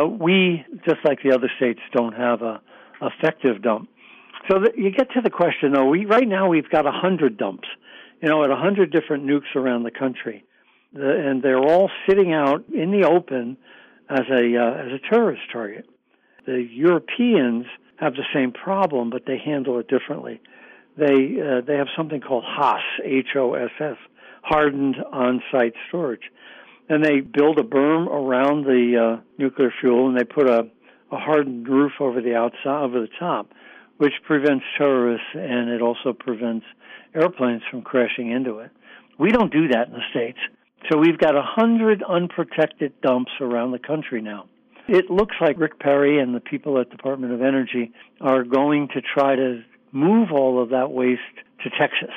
we, just like the other states, don't have a effective dump. So you get to the question, though, right now we've got 100 dumps, at 100 different nukes around the country. And they're all sitting out in the open as a terrorist target. The Europeans have the same problem, but they handle it differently. They have something called HOSS, HOSS, hardened on-site storage. and they build a berm around the nuclear fuel, and they put a hardened roof over the outside, over the top, which prevents terrorists, and it also prevents airplanes from crashing into it. We don't do that in the States. So we've got 100 unprotected dumps around the country now. It looks like Rick Perry and the people at Department of Energy are going to try to move all of that waste to Texas.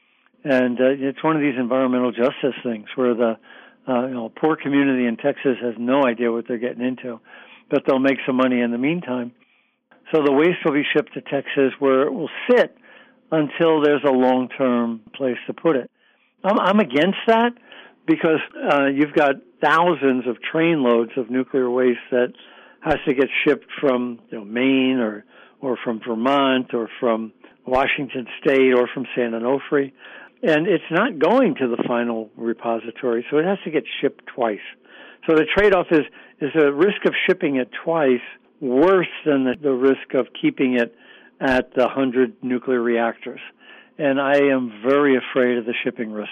And it's one of these environmental justice things where the poor community in Texas has no idea what they're getting into, but they'll make some money in the meantime. So the waste will be shipped to Texas, where it will sit until there's a long-term place to put it. I'm against that because you've got thousands of train loads of nuclear waste that has to get shipped from Maine or from Vermont or from Washington State or from San Onofre. And it's not going to the final repository, so it has to get shipped twice. So the trade-off is the risk of shipping it twice worse than the risk of keeping it at the 100 nuclear reactors. And I am very afraid of the shipping risk.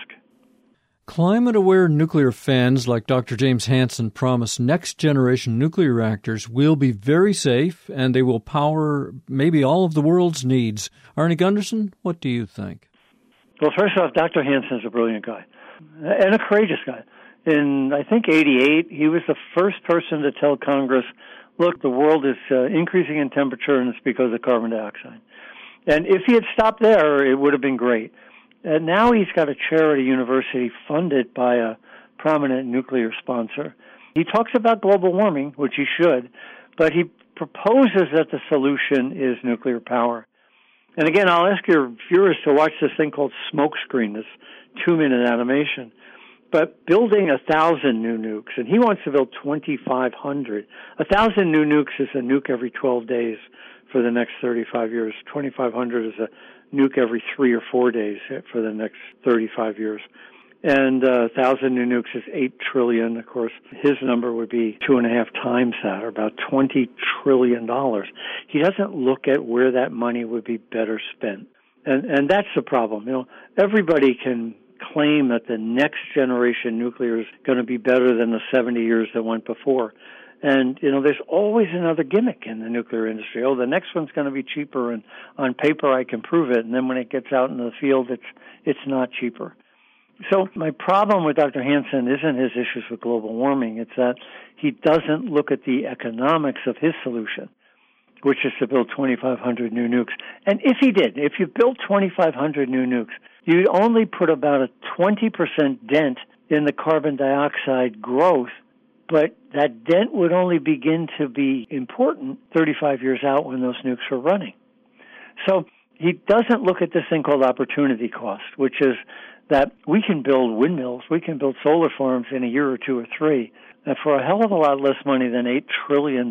Climate-aware nuclear fans like Dr. James Hansen promise next-generation nuclear reactors will be very safe and they will power maybe all of the world's needs. Arnie Gunderson, what do you think? Well, first off, Dr. Hansen is a brilliant guy and a courageous guy. In, I think, 88, he was the first person to tell Congress, look, the world is increasing in temperature and it's because of carbon dioxide. And if he had stopped there, it would have been great. And now he's got a chair at a university funded by a prominent nuclear sponsor. He talks about global warming, which he should, but he proposes that the solution is nuclear power. And again, I'll ask your viewers to watch this thing called Smokescreen, this 2-minute animation. But building 1,000 new nukes, and he wants to build 2,500. 1,000 new nukes is a nuke every 12 days for the next 35 years. 2,500 is a nuke every 3 or 4 days for the next 35 years. And 1,000 new nukes is $8 trillion. Of course, his number would be 2.5 times that, or about $20 trillion. He doesn't look at where that money would be better spent. And that's the problem. Everybody can claim that the next generation nuclear is going to be better than the 70 years that went before. And, there's always another gimmick in the nuclear industry. Oh, the next one's going to be cheaper, and on paper I can prove it. And then when it gets out in the field, it's not cheaper. So my problem with Dr. Hansen isn't his issues with global warming. It's that he doesn't look at the economics of his solution, which is to build 2,500 new nukes. And if he did, if you built 2,500 new nukes, you'd only put about a 20% dent in the carbon dioxide growth, but that dent would only begin to be important 35 years out when those nukes are running. So he doesn't look at this thing called opportunity cost, which is that we can build windmills, we can build solar farms in a year or 2 or 3, and for a hell of a lot less money than $8 trillion,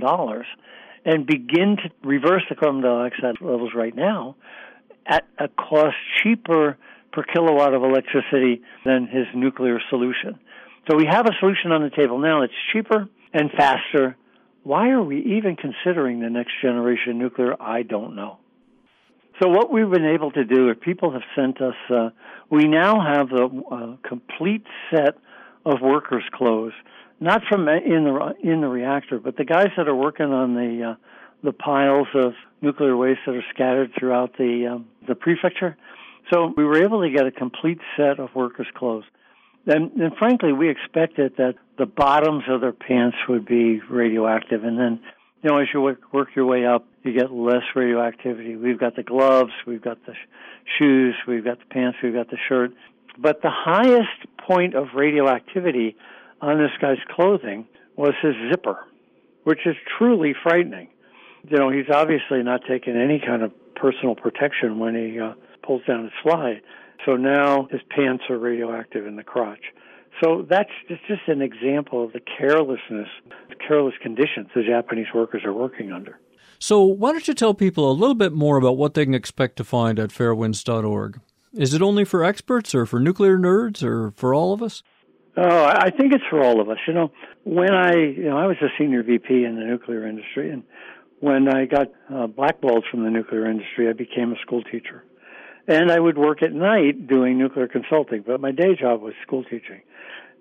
and begin to reverse the carbon dioxide levels right now at a cost cheaper per kilowatt of electricity than his nuclear solution. So we have a solution on the table now that's cheaper and faster. Why are we even considering the next generation nuclear? I don't know. So what we've been able to do, if people have sent us, we now have a complete set of workers' clothes, not from in the reactor, but the guys that are working on the piles of nuclear waste that are scattered throughout the prefecture. So we were able to get a complete set of workers' clothes. And frankly, we expected that the bottoms of their pants would be radioactive, and then as you work your way up, you get less radioactivity. We've got the gloves, we've got the shoes, we've got the pants, we've got the shirt. But the highest point of radioactivity on this guy's clothing was his zipper, which is truly frightening. He's obviously not taking any kind of personal protection when he pulls down his fly. So now his pants are radioactive in the crotch. So that's just an example of the careless conditions the Japanese workers are working under. So why don't you tell people a little bit more about what they can expect to find at fairwinds.org? Is it only for experts or for nuclear nerds or for all of us? Oh, I think it's for all of us. When I was a senior VP in the nuclear industry, and when I got blackballed from the nuclear industry, I became a school teacher. And I would work at night doing nuclear consulting, but my day job was school teaching.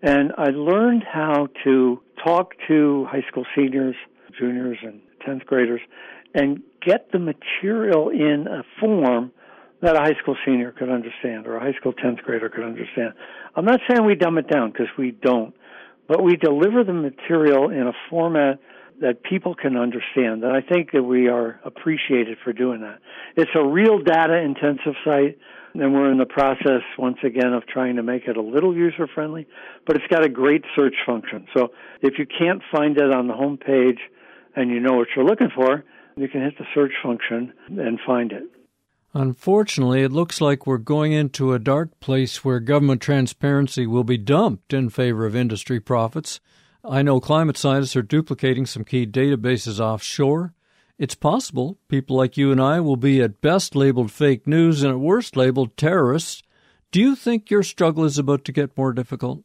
And I learned how to talk to high school seniors, juniors, and 10th graders and get the material in a form that a high school senior could understand or a high school 10th grader could understand. I'm not saying we dumb it down, because we don't, but we deliver the material in a format that people can understand. And I think that we are appreciated for doing that. It's a real data-intensive site, and we're in the process, once again, of trying to make it a little user-friendly, but it's got a great search function. So if you can't find it on the home page and you know what you're looking for, you can hit the search function and find it. Unfortunately, it looks like we're going into a dark place where government transparency will be dumped in favor of industry profits. I know climate scientists are duplicating some key databases offshore. It's possible people like you and I will be at best labeled fake news and at worst labeled terrorists. Do you think your struggle is about to get more difficult?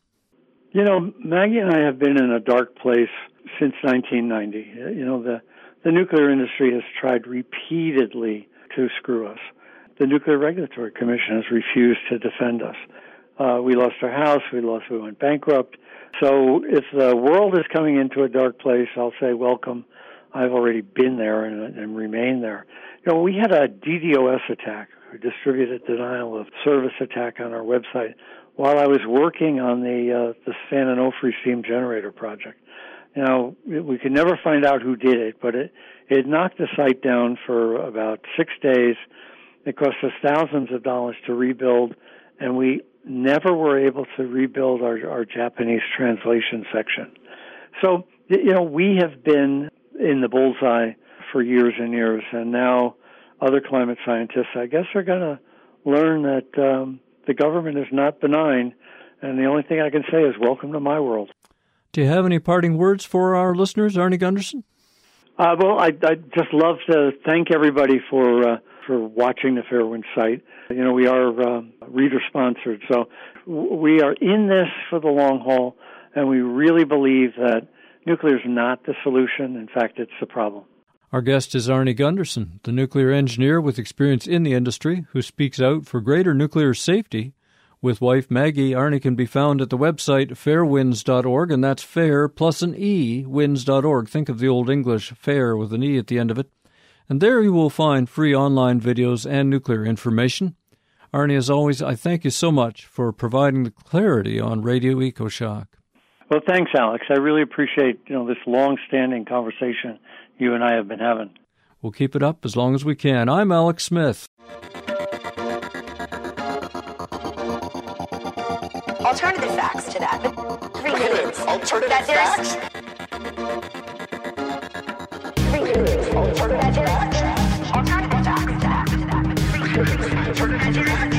You know, Maggie and I have been in a dark place since 1990. You know, the nuclear industry has tried repeatedly to screw us. The Nuclear Regulatory Commission has refused to defend us. We lost our house. We went bankrupt. So if the world is coming into a dark place, I'll say welcome. I've already been there and remain there. You know, we had a DDoS attack, a distributed denial of service attack on our website while I was working on the Fan and Ofri steam generator project. Now, we could never find out who did it, but it knocked the site down for about 6 days. It cost us thousands of dollars to rebuild, and we never were able to rebuild our Japanese translation section. So, you know, we have been in the bullseye for years and years, and now other climate scientists, I guess, are going to learn that the government is not benign, and the only thing I can say is welcome to my world. Do you have any parting words for our listeners, Arnie Gundersen? Well, I'd just love to thank everybody for watching the Fairwind site. You know, we are reader-sponsored, so we are in this for the long haul, and we really believe that nuclear is not the solution. In fact, it's the problem. Our guest is Arnie Gundersen, the nuclear engineer with experience in the industry who speaks out for greater nuclear safety. With wife Maggie, Arnie can be found at the website fairwinds.org, and that's fair plus an E, winds.org. Think of the Old English fair with an E at the end of it. And there you will find free online videos and nuclear information. Arnie, as always, I thank you so much for providing the clarity on Radio EcoShock. Well, thanks, Alex. I really appreciate, this long-standing conversation you and I have been having. We'll keep it up as long as we can. I'm Alex Smith. Alternative facts to that. Alternative facts? Alternative facts to that.